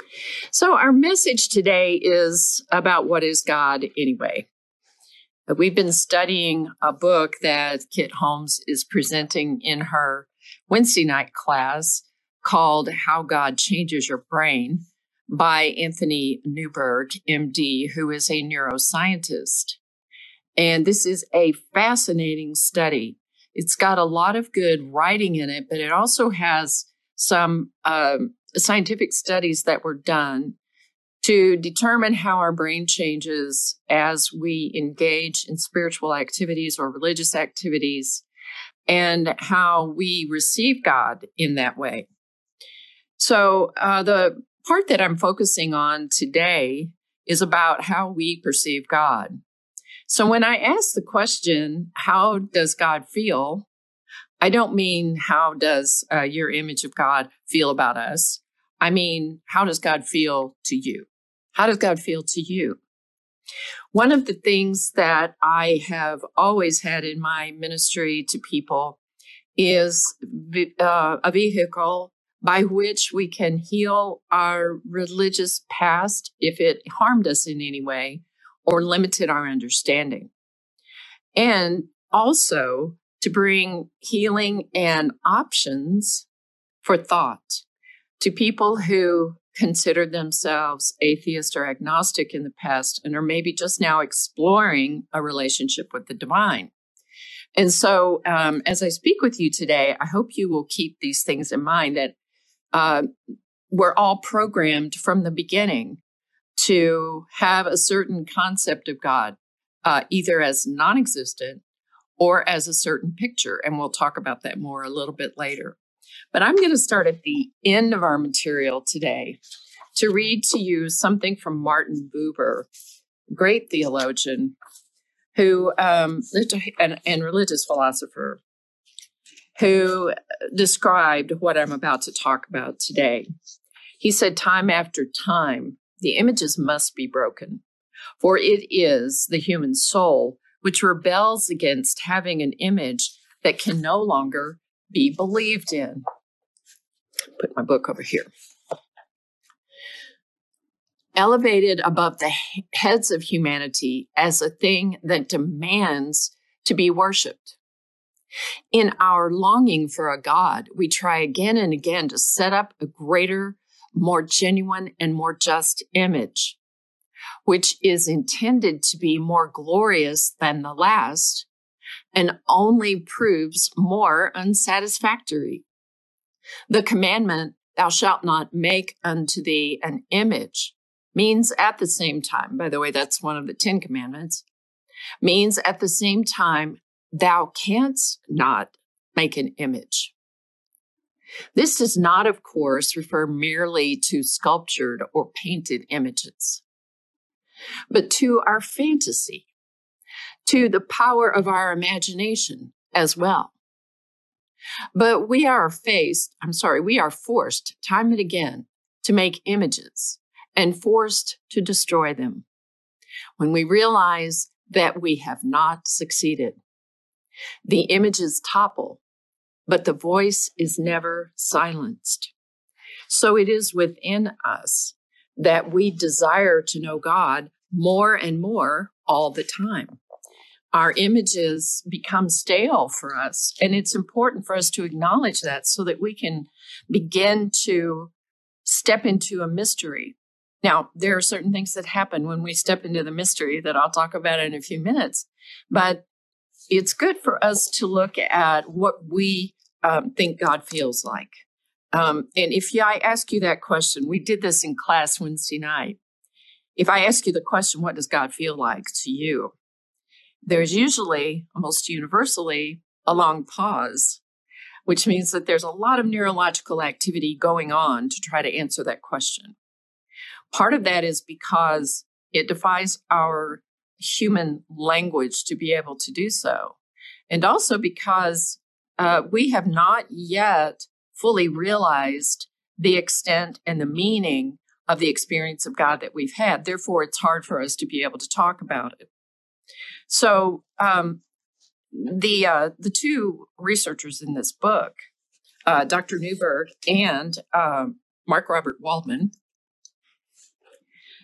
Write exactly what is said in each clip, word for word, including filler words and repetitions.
So our message today is about what is God anyway. We've been studying a book that Kit Holmes is presenting in her Wednesday night class called How God Changes Your Brain by Anthony Newberg, M D, who is a neuroscientist. And this is a fascinating study. It's got a lot of good writing in it, but it also has some um, scientific studies that were done to determine how our brain changes as we engage in spiritual activities or religious activities, and how we receive God in that way. So uh, the part that I'm focusing on today is about how we perceive God. So when I ask the question, how does God feel? I don't mean how does uh, your image of God feel about us? I mean, how does God feel to you? How does God feel to you? One of the things that I have always had in my ministry to people is uh, a vehicle by which we can heal our religious past if it harmed us in any way or limited our understanding. And also to bring healing and options for thought to people who considered themselves atheist or agnostic in the past and are maybe just now exploring a relationship with the divine. And so um, as I speak with you today, I hope you will keep these things in mind, that uh, we're all programmed from the beginning to have a certain concept of God, uh, either as non-existent or as a certain picture. And we'll talk about that more a little bit later. But I'm going to start at the end of our material today to read to you something from Martin Buber, great theologian, who um, and, and religious philosopher, who described what I'm about to talk about today. He said, time after time, the images must be broken, for it is the human soul which rebels against having an image that can no longer be believed in. Put my book over here. Elevated above the heads of humanity as a thing that demands to be worshipped. In our longing for a God, we try again and again to set up a greater, more genuine, and more just image, which is intended to be more glorious than the last and only proves more unsatisfactory. The commandment, thou shalt not make unto thee an image, means at the same time, by the way, that's one of the Ten Commandments, means at the same time, thou canst not make an image. This does not, of course, refer merely to sculptured or painted images, but to our fantasy, to the power of our imagination as well. But we are faced, I'm sorry, we are forced time and again to make images and forced to destroy them when we realize that we have not succeeded. The images topple, but the voice is never silenced. So it is within us that we desire to know God more and more all the time. Our images become stale for us, and it's important for us to acknowledge that so that we can begin to step into a mystery. Now, there are certain things that happen when we step into the mystery that I'll talk about in a few minutes, but it's good for us to look at what we um, think God feels like. Um, and if I ask you that question, we did this in class Wednesday night. If I ask you the question, what does God feel like to you? There's usually, almost universally, a long pause, which means that there's a lot of neurological activity going on to try to answer that question. Part of that is because it defies our human language to be able to do so. And also because uh, we have not yet fully realized the extent and the meaning of the experience of God that we've had. Therefore, it's hard for us to be able to talk about it. So um, the uh, the two researchers in this book, uh, Doctor Newberg and uh, Mark Robert Waldman,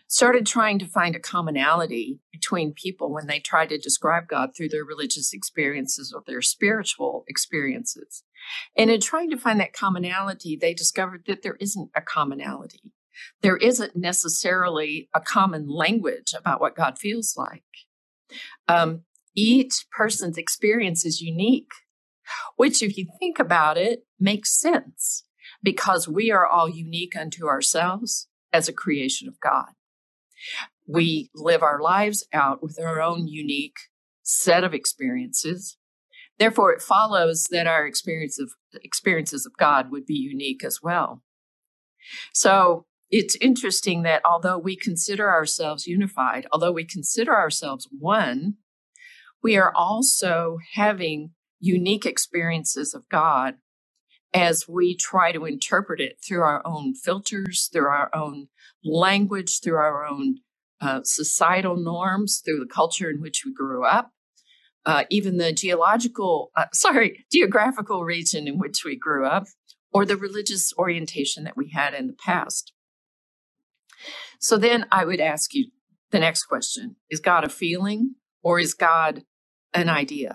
started trying to find a commonality between people when they try to describe God through their religious experiences or their spiritual experiences. And in trying to find that commonality, they discovered that there isn't a commonality. There isn't necessarily a common language about what God feels like. Um, each person's experience is unique, which, if you think about it, makes sense because we are all unique unto ourselves as a creation of God. We live our lives out with our own unique set of experiences. Therefore, it follows that our experience of, experiences of God would be unique as well. So it's interesting that although we consider ourselves unified, although we consider ourselves one, we are also having unique experiences of God as we try to interpret it through our own filters, through our own language, through our own uh, societal norms, through the culture in which we grew up, uh, even the geological, uh, sorry, geographical region in which we grew up, or the religious orientation that we had in the past. So then I would ask you the next question: is God a feeling or is God an idea?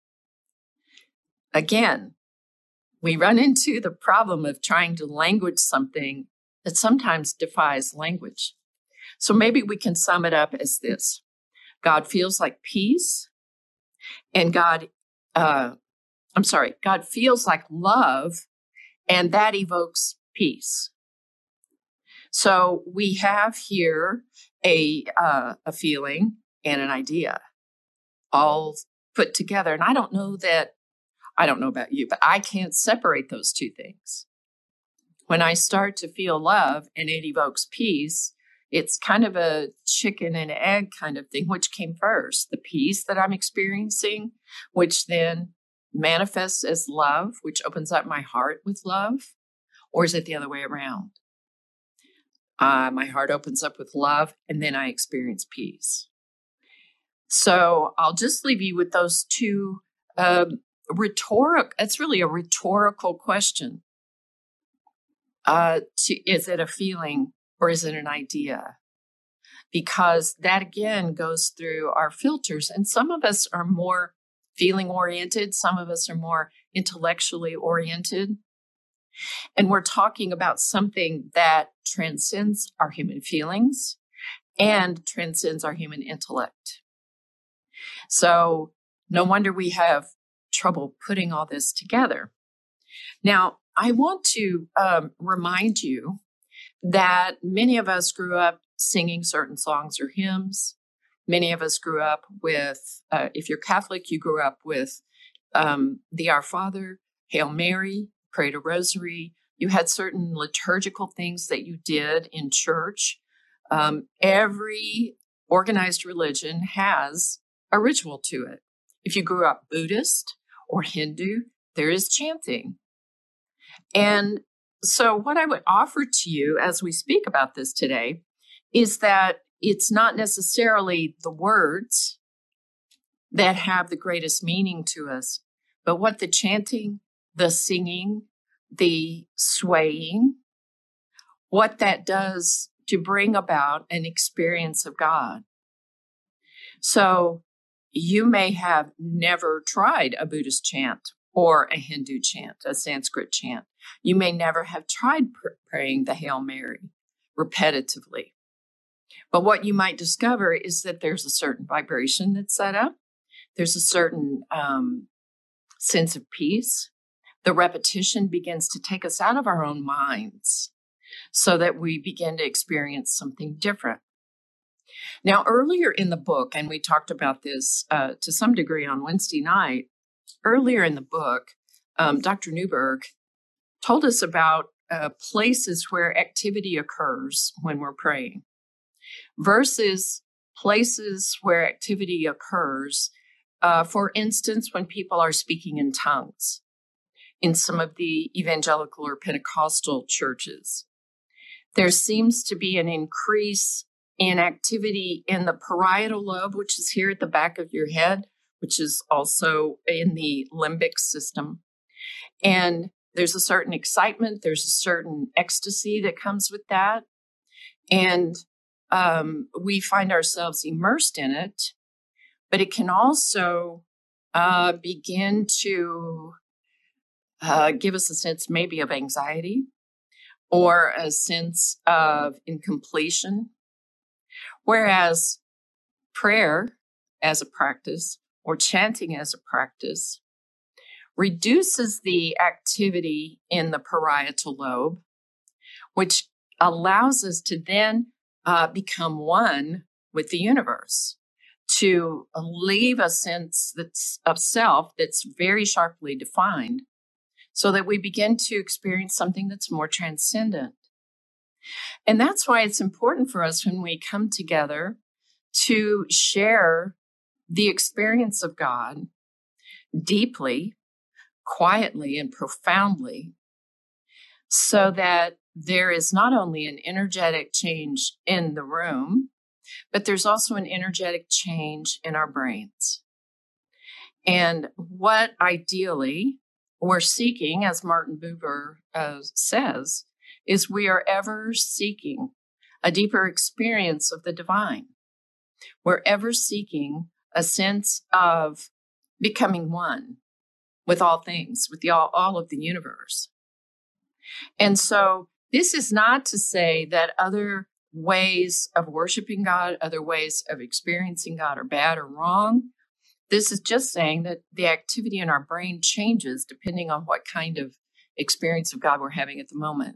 Again, we run into the problem of trying to language something that sometimes defies language. So maybe we can sum it up as this: God feels like peace, and God, uh, I'm sorry, God feels like love, and that evokes peace. So we have here a uh, a feeling and an idea all put together. And I don't know that, I don't know about you, but I can't separate those two things. When I start to feel love and it evokes peace, it's kind of a chicken and egg kind of thing. Which came first? The peace that I'm experiencing, which then manifests as love, which opens up my heart with love? Or is it the other way around? Uh, my heart opens up with love, and then I experience peace. So I'll just leave you with those two um, rhetoric. It's really a rhetorical question. Uh, to, is it a feeling or is it an idea? Because that, again, goes through our filters. And some of us are more feeling oriented. Some of us are more intellectually oriented. And we're talking about something that transcends our human feelings and transcends our human intellect. So no wonder we have trouble putting all this together. Now, I want to um, remind you that many of us grew up singing certain songs or hymns. Many of us grew up with, uh, if you're Catholic, you grew up with um, the Our Father, Hail Mary, prayed a rosary. You had certain liturgical things that you did in church. Um, every organized religion has a ritual to it. If you grew up Buddhist or Hindu, there is chanting. And so what I would offer to you as we speak about this today is that it's not necessarily the words that have the greatest meaning to us, but what the chanting, the singing, the swaying, what that does to bring about an experience of God. So you may have never tried a Buddhist chant or a Hindu chant, a Sanskrit chant. You may never have tried pr- praying the Hail Mary repetitively. But what you might discover is that there's a certain vibration that's set up. There's a certain um, sense of peace. The repetition begins to take us out of our own minds so that we begin to experience something different. Now, earlier in the book, and we talked about this uh, to some degree on Wednesday night, earlier in the book, um, Doctor Newberg told us about uh, places where activity occurs when we're praying versus places where activity occurs, uh, for instance, when people are speaking in tongues in some of the evangelical or Pentecostal churches. There seems to be an increase in activity in the parietal lobe, which is here at the back of your head, which is also in the limbic system. And there's a certain excitement, there's a certain ecstasy that comes with that. And um, we find ourselves immersed in it, but it can also uh, begin to uh, give us a sense maybe of anxiety or a sense of incompletion. Whereas prayer as a practice or chanting as a practice reduces the activity in the parietal lobe, which allows us to then uh, become one with the universe, to leave a sense that's of self that's very sharply defined, so that we begin to experience something that's more transcendent. And that's why it's important for us when we come together to share the experience of God deeply, quietly, and profoundly, so that there is not only an energetic change in the room, but there's also an energetic change in our brains. And what ideally we're seeking, as Martin Buber uh, says, is we are ever seeking a deeper experience of the divine. We're ever seeking a sense of becoming one with all things, with the, all, all of the universe. And so this is not to say that other ways of worshiping God, other ways of experiencing God are bad or wrong. This is just saying that the activity in our brain changes depending on what kind of experience of God we're having at the moment.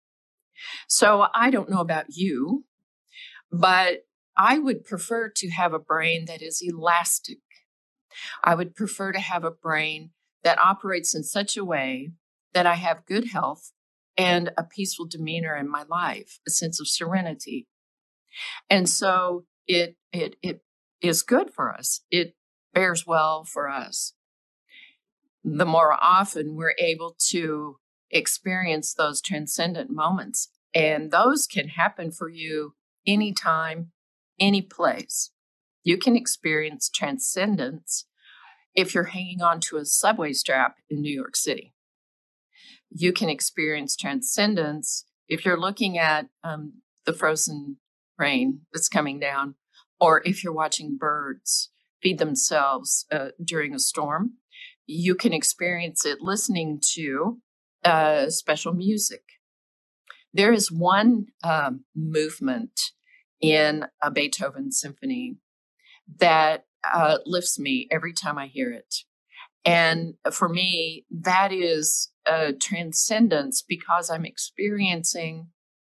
So I don't know about you, but I would prefer to have a brain that is elastic. I would prefer to have a brain that operates in such a way that I have good health and a peaceful demeanor in my life, a sense of serenity. And so it it it is good for us. It bears well for us. The more often we're able to experience those transcendent moments, and those can happen for you anytime, any place. You can experience transcendence if you're hanging on to a subway strap in New York City. You can experience transcendence if you're looking at um, the frozen rain that's coming down, or if you're watching birds feed themselves uh, during a storm. You can experience it listening to uh, special music. There is one um, movement in a Beethoven symphony that uh, lifts me every time I hear it. And for me, that is a transcendence because I'm experiencing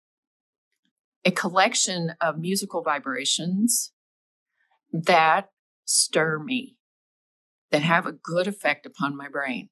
a collection of musical vibrations that stir me, that have a good effect upon my brain.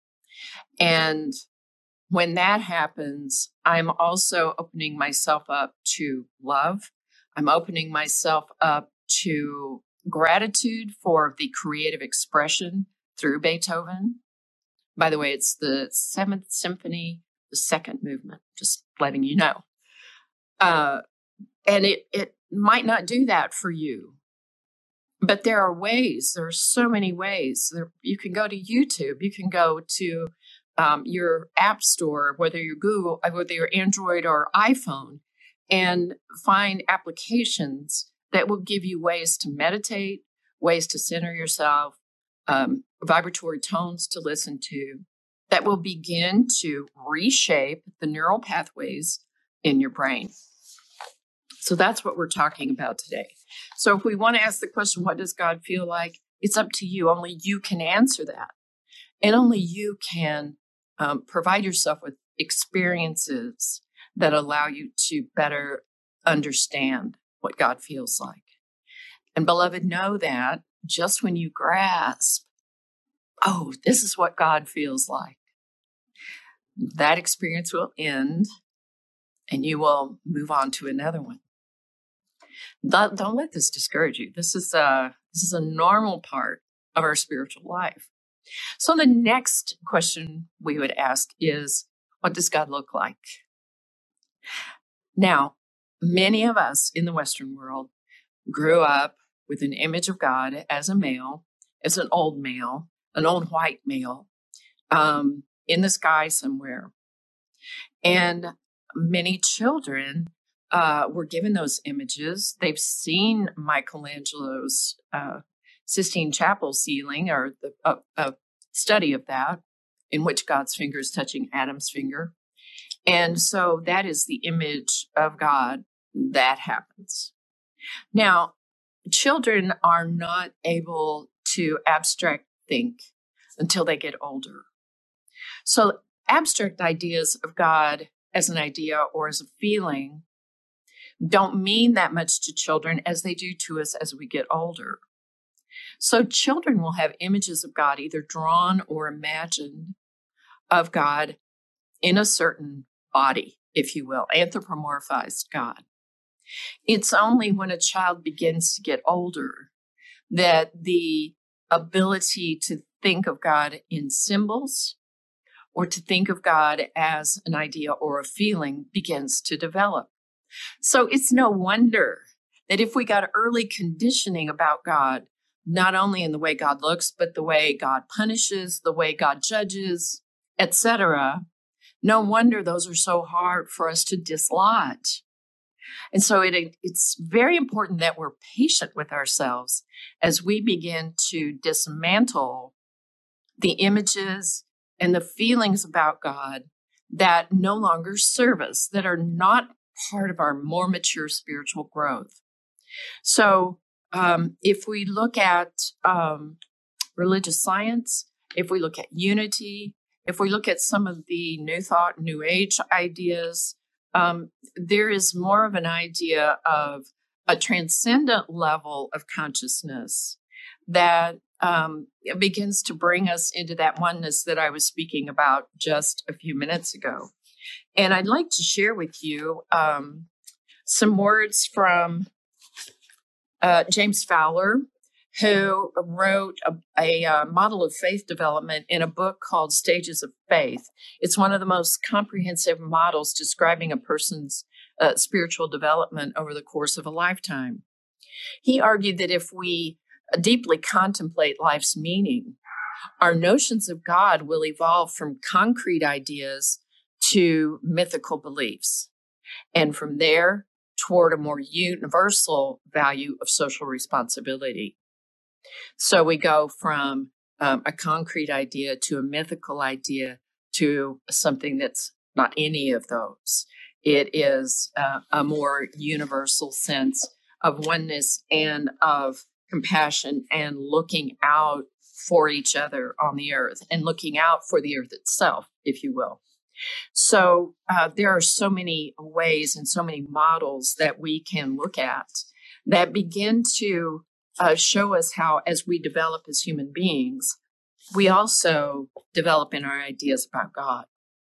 And when that happens, I'm also opening myself up to love. I'm opening myself up to gratitude for the creative expression through Beethoven. By the way, it's the Seventh Symphony, the second movement, just letting you know. Uh, and it, it might not do that for you. But there are ways, there are so many ways. There, you can go to YouTube, you can go to um, your app store, whether you're Google, whether you're Android or iPhone, and find applications that will give you ways to meditate, ways to center yourself, um, vibratory tones to listen to, that will begin to reshape the neural pathways in your brain. So that's what we're talking about today. So if we want to ask the question, what does God feel like? It's up to you. Only you can answer that. And only you can um, provide yourself with experiences that allow you to better understand what God feels like. And beloved, know that just when you grasp, oh, this is what God feels like, that experience will end and you will move on to another one. Don't, don't let this discourage you. This is a, this is a normal part of our spiritual life. So the next question we would ask is, what does God look like? Now, many of us in the Western world grew up with an image of God as a male, as an old male, an old white male, um, in the sky somewhere. And many children uh, were given those images. They've seen Michelangelo's uh, Sistine Chapel ceiling, or the uh, a study of that, in which God's finger is touching Adam's finger. And so that is the image of God that happens. Now, children are not able to abstract think until they get older. So abstract ideas of God as an idea or as a feeling don't mean that much to children as they do to us as we get older. So children will have images of God, either drawn or imagined, of God in a certain body, if you will, anthropomorphized God. It's only when a child begins to get older that the ability to think of God in symbols or to think of God as an idea or a feeling begins to develop. So it's no wonder that if we got early conditioning about God, not only in the way God looks, but the way God punishes, the way God judges, et cetera, no wonder those are so hard for us to dislodge. And so it, it's very important that we're patient with ourselves as we begin to dismantle the images and the feelings about God that no longer serve us, that are not part of our more mature spiritual growth. So um, if we look at um, religious science, if we look at unity, if we look at some of the New Thought, New Age ideas, um, there is more of an idea of a transcendent level of consciousness that um, begins to bring us into that oneness that I was speaking about just a few minutes ago. And I'd like to share with you um, some words from uh, James Fowler, who wrote a, a, a model of faith development in a book called Stages of Faith. It's one of the most comprehensive models describing a person's uh, spiritual development over the course of a lifetime. He argued that if we deeply contemplate life's meaning, our notions of God will evolve from concrete ideas to mythical beliefs, and from there toward a more universal value of social responsibility. So we go from um, a concrete idea to a mythical idea to something that's not any of those. It is uh, a more universal sense of oneness and of compassion and looking out for each other on the earth and looking out for the earth itself, if you will. So uh, there are so many ways and so many models that we can look at that begin to uh, show us how, as we develop as human beings, we also develop in our ideas about God.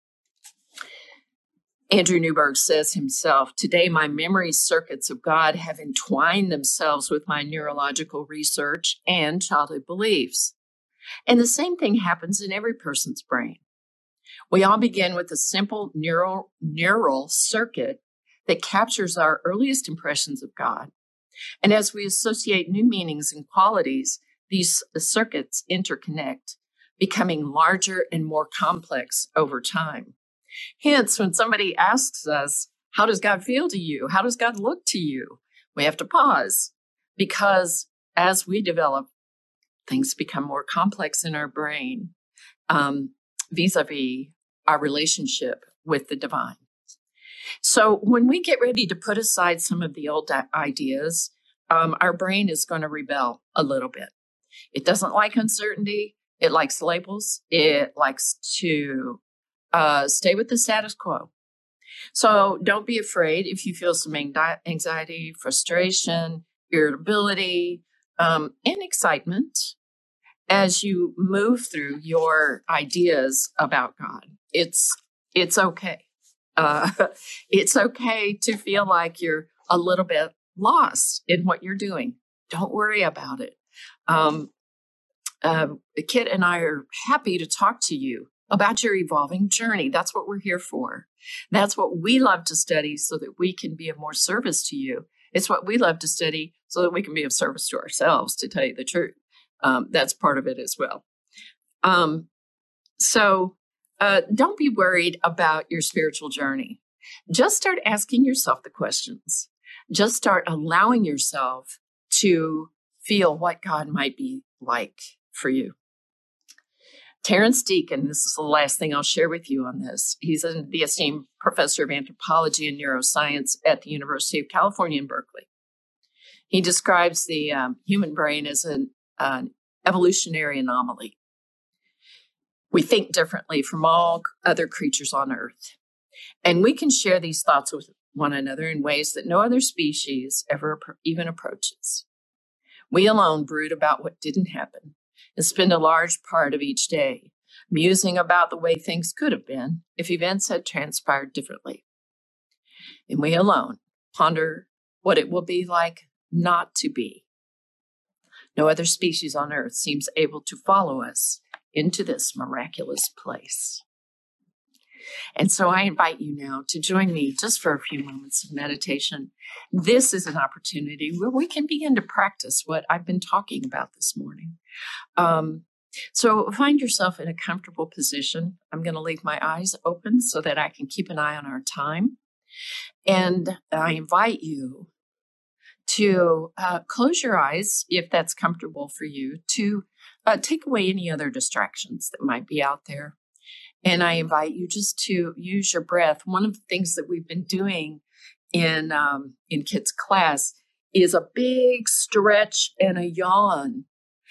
Andrew Newberg says himself, "Today my memory circuits of God have entwined themselves with my neurological research and childhood beliefs." And the same thing happens in every person's brain. We all begin with a simple neural, neural circuit that captures our earliest impressions of God. And as we associate new meanings and qualities, these circuits interconnect, becoming larger and more complex over time. Hence, when somebody asks us, how does God feel to you? How does God look to you? We have to pause, because as we develop, things become more complex in our brain, um, vis-a-vis our relationship with the divine. So when we get ready to put aside some of the old ideas, um, our brain is going to rebel a little bit. It doesn't like uncertainty. It likes labels. It likes to uh, stay with the status quo. So don't be afraid if you feel some anxiety, frustration, irritability, um, and excitement as you move through your ideas about God. It's it's okay. Uh, it's okay to feel like you're a little bit lost in what you're doing. Don't worry about it. Um, uh, Kit and I are happy to talk to you about your evolving journey. That's what we're here for. That's what we love to study so that we can be of more service to you. It's what we love to study so that we can be of service to ourselves, to tell you the truth. Um, that's part of it as well. Um, so uh, don't be worried about your spiritual journey. just start asking yourself the questions. Just start allowing yourself to feel what God might be like for you. Terrence Deacon, this is the last thing I'll share with you on this. He's a, the esteemed professor of anthropology and neuroscience at the University of California in Berkeley. He describes the um, human brain as an, an evolutionary anomaly. We think differently from all other creatures on Earth. And we can share these thoughts with one another in ways that no other species ever even approaches. We alone brood about what didn't happen and spend a large part of each day musing about the way things could have been if events had transpired differently. And we alone ponder what it will be like not to be. No other species on Earth seems able to follow us into this miraculous place. And so I invite you now to join me just for a few moments of meditation. This is an opportunity where we can begin to practice what I've been talking about this morning. Um, so find yourself in a comfortable position. I'm going to leave my eyes open so that I can keep an eye on our time. And I invite you to uh, close your eyes, if that's comfortable for you, to uh, take away any other distractions that might be out there. And I invite you just to use your breath. One of the things that we've been doing in um, in kids' class is a big stretch and a yawn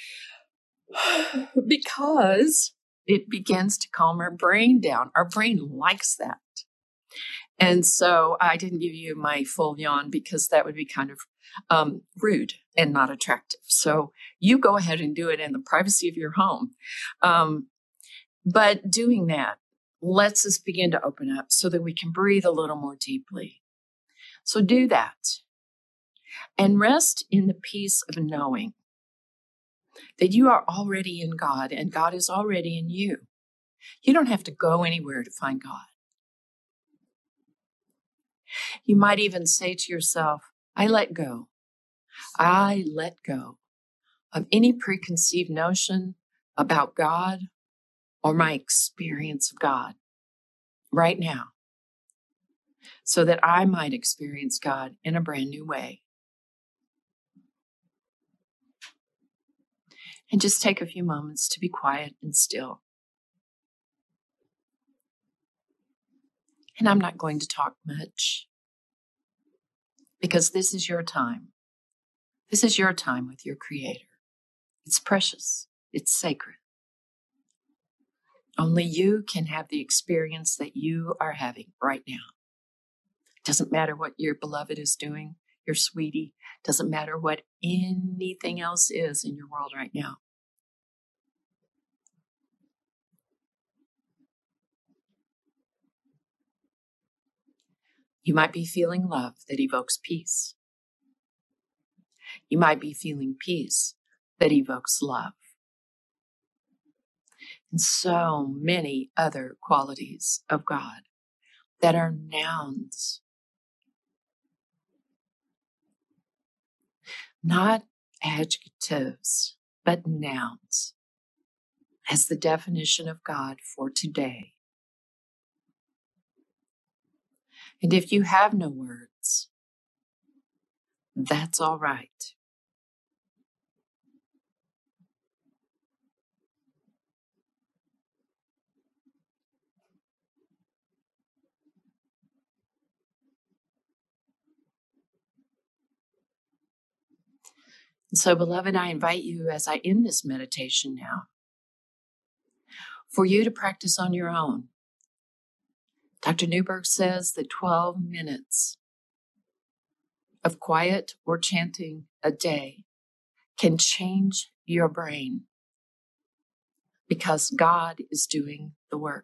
because it begins to calm our brain down. Our brain likes that. And so I didn't give you my full yawn because that would be kind of um, rude and not attractive. So you go ahead and do it in the privacy of your home. Um, But doing that lets us begin to open up so that we can breathe a little more deeply. So do that and rest in the peace of knowing that you are already in God and God is already in you. You don't have to go anywhere to find God. You might even say to yourself, I let go. I let go of any preconceived notion about God or my experience of God right now, so that I might experience God in a brand new way. And just take a few moments to be quiet and still. And I'm not going to talk much because this is your time. This is your time with your Creator. It's precious. It's sacred. Only you can have the experience that you are having right now. It doesn't matter what your beloved is doing, your sweetie. It doesn't matter what anything else is in your world right now. You might be feeling love that evokes peace. You might be feeling peace that evokes love. And so many other qualities of God that are nouns, not adjectives, but nouns as the definition of God for today. And if you have no words, that's all right. And so, beloved, I invite you as I end this meditation now, for you to practice on your own. Doctor Newberg says that twelve minutes of quiet or chanting a day can change your brain because God is doing the work.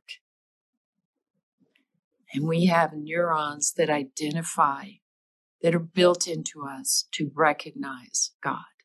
And we have neurons that identify, that are built into us to recognize God.